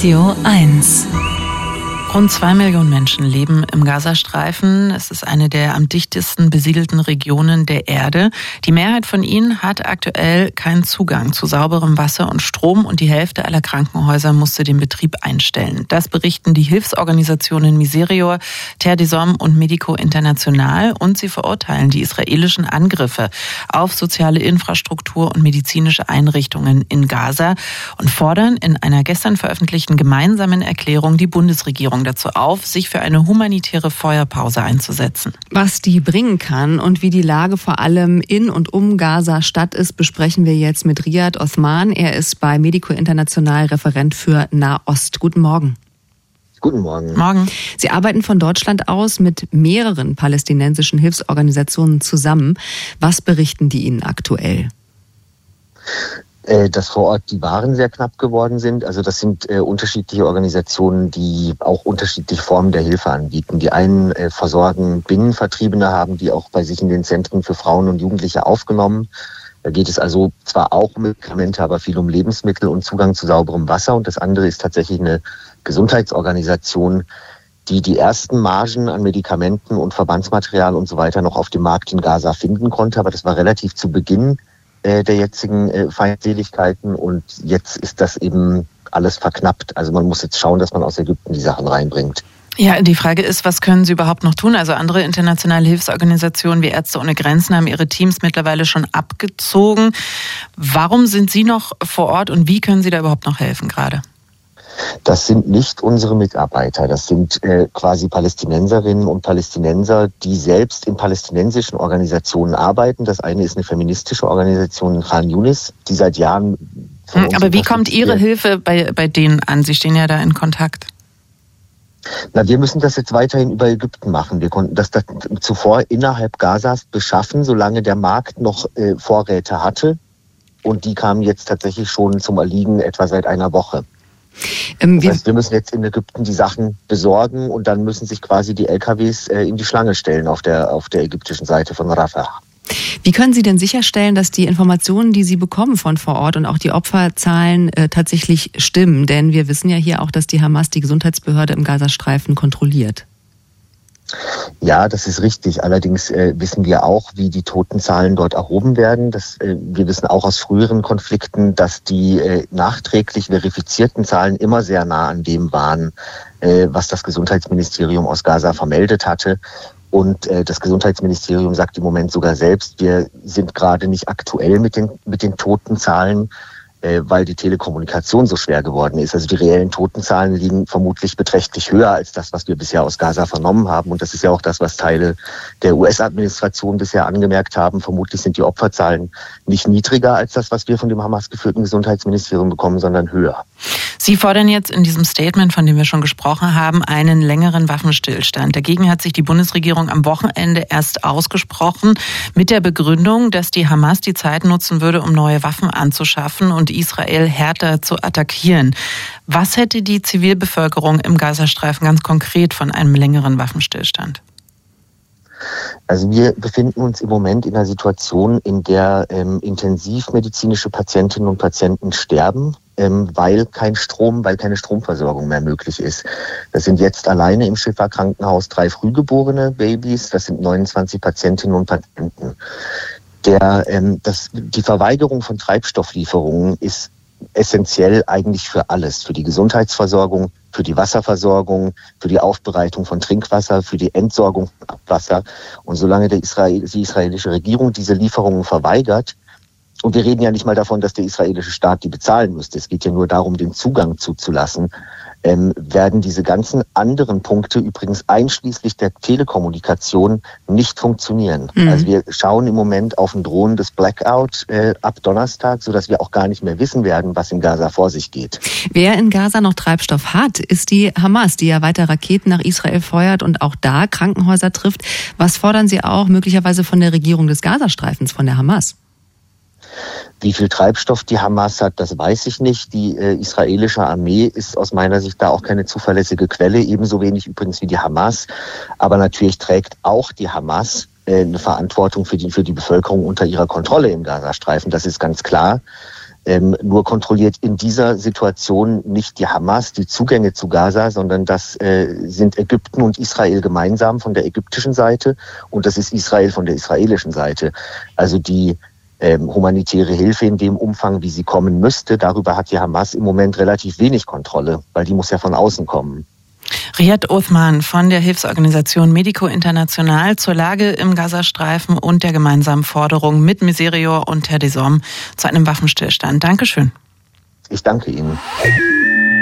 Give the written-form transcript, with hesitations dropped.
Radio 1. Rund 2 Millionen Menschen leben im Gazastreifen. Es ist eine der am dichtesten besiedelten Regionen der Erde. Die Mehrheit von ihnen hat aktuell keinen Zugang zu sauberem Wasser und Strom und die Hälfte aller Krankenhäuser musste den Betrieb einstellen. Das berichten die Hilfsorganisationen Miserior, Terre des Hommes und Medico International und sie verurteilen die israelischen Angriffe auf soziale Infrastruktur und medizinische Einrichtungen in Gaza und fordern in einer gestern veröffentlichten gemeinsamen Erklärung die Bundesregierung dazu auf, sich für eine humanitäre Feuerpause einzusetzen. Was die bringen kann und wie die Lage vor allem in und um Gaza-Stadt ist, besprechen wir jetzt mit Riyad Osman. Er ist bei Medico International Referent für Nahost. Guten Morgen. Guten Morgen. Morgen. Sie arbeiten von Deutschland aus mit mehreren palästinensischen Hilfsorganisationen zusammen. Was berichten die Ihnen aktuell? Dass vor Ort die Waren sehr knapp geworden sind. Also das sind unterschiedliche Organisationen, die auch unterschiedliche Formen der Hilfe anbieten. Die einen versorgen Binnenvertriebene, haben die auch bei sich in den Zentren für Frauen und Jugendliche aufgenommen. Da geht es also zwar auch um Medikamente, aber viel um Lebensmittel und Zugang zu sauberem Wasser. Und das andere ist tatsächlich eine Gesundheitsorganisation, die ersten Margen an Medikamenten und Verbandsmaterial und so weiter noch auf dem Markt in Gaza finden konnte. Aber das war relativ zu Beginn der jetzigen Feindseligkeiten und jetzt ist das eben alles verknappt. Also man muss jetzt schauen, dass man aus Ägypten die Sachen reinbringt. Ja, die Frage ist, was können Sie überhaupt noch tun? Also andere internationale Hilfsorganisationen wie Ärzte ohne Grenzen haben ihre Teams mittlerweile schon abgezogen. Warum sind Sie noch vor Ort und wie können Sie da überhaupt noch helfen gerade? Das sind nicht unsere Mitarbeiter, das sind quasi Palästinenserinnen und Palästinenser, die selbst in palästinensischen Organisationen arbeiten. Das eine ist eine feministische Organisation in Khan Yunis, die seit Jahren... Aber wie kommt Ihre Hilfe bei denen an? Sie stehen ja da in Kontakt. Na, wir müssen das jetzt weiterhin über Ägypten machen. Wir konnten das zuvor innerhalb Gazas beschaffen, solange der Markt noch Vorräte hatte. Und die kamen jetzt tatsächlich schon zum Erliegen etwa seit einer Woche. Das heißt, wir müssen jetzt in Ägypten die Sachen besorgen und dann müssen sich quasi die LKWs in die Schlange stellen auf der ägyptischen Seite von Rafah. Wie können Sie denn sicherstellen, dass die Informationen, die Sie bekommen von vor Ort und auch die Opferzahlen tatsächlich stimmen? Denn wir wissen ja hier auch, dass die Hamas die Gesundheitsbehörde im Gazastreifen kontrolliert. Ja, das ist richtig. Allerdings wissen wir auch, wie die Totenzahlen dort erhoben werden. Wir wissen auch aus früheren Konflikten, dass die nachträglich verifizierten Zahlen immer sehr nah an dem waren, was das Gesundheitsministerium aus Gaza vermeldet hatte. Und das Gesundheitsministerium sagt im Moment sogar selbst, wir sind gerade nicht aktuell mit den Totenzahlen, weil die Telekommunikation so schwer geworden ist. Also die reellen Totenzahlen liegen vermutlich beträchtlich höher als das, was wir bisher aus Gaza vernommen haben. Und das ist ja auch das, was Teile der US-Administration bisher angemerkt haben. Vermutlich sind die Opferzahlen nicht niedriger als das, was wir von dem Hamas geführten Gesundheitsministerium bekommen, sondern höher. Sie fordern jetzt in diesem Statement, von dem wir schon gesprochen haben, einen längeren Waffenstillstand. Dagegen hat sich die Bundesregierung am Wochenende erst ausgesprochen mit der Begründung, dass die Hamas die Zeit nutzen würde, um neue Waffen anzuschaffen und Israel härter zu attackieren. Was hätte die Zivilbevölkerung im Gazastreifen ganz konkret von einem längeren Waffenstillstand? Also wir befinden uns im Moment in einer Situation, in der intensivmedizinische Patientinnen und Patienten sterben, weil keine Stromversorgung mehr möglich ist. Das sind jetzt alleine im Shifa-Krankenhaus 3 frühgeborene Babys, das sind 29 Patientinnen und Patienten. Die Verweigerung von Treibstofflieferungen ist essentiell eigentlich für alles, für die Gesundheitsversorgung, für die Wasserversorgung, für die Aufbereitung von Trinkwasser, für die Entsorgung von Abwasser. Und solange die israelische Regierung diese Lieferungen verweigert, und wir reden ja nicht mal davon, dass der israelische Staat die bezahlen müsste, es geht ja nur darum, den Zugang zuzulassen, werden diese ganzen anderen Punkte, übrigens einschließlich der Telekommunikation, nicht funktionieren. Also wir schauen im Moment auf ein drohendes Blackout ab Donnerstag, sodass wir auch gar nicht mehr wissen werden, was in Gaza vor sich geht. Wer in Gaza noch Treibstoff hat, ist die Hamas, die ja weiter Raketen nach Israel feuert und auch da Krankenhäuser trifft. Was fordern Sie auch möglicherweise von der Regierung des Gazastreifens, von der Hamas? Wie viel Treibstoff die Hamas hat, das weiß ich nicht. Die israelische Armee ist aus meiner Sicht da auch keine zuverlässige Quelle, ebenso wenig übrigens wie die Hamas. Aber natürlich trägt auch die Hamas eine Verantwortung für die Bevölkerung unter ihrer Kontrolle im Gazastreifen. Das ist ganz klar. Nur kontrolliert in dieser Situation nicht die Hamas die Zugänge zu Gaza, sondern das sind Ägypten und Israel gemeinsam von der ägyptischen Seite und das ist Israel von der israelischen Seite. Also die humanitäre Hilfe in dem Umfang, wie sie kommen müsste, darüber hat die Hamas im Moment relativ wenig Kontrolle, weil die muss ja von außen kommen. Riyad Othman von der Hilfsorganisation Medico International zur Lage im Gazastreifen und der gemeinsamen Forderung mit Miserior und Terre des Hommes zu einem Waffenstillstand. Dankeschön. Ich danke Ihnen.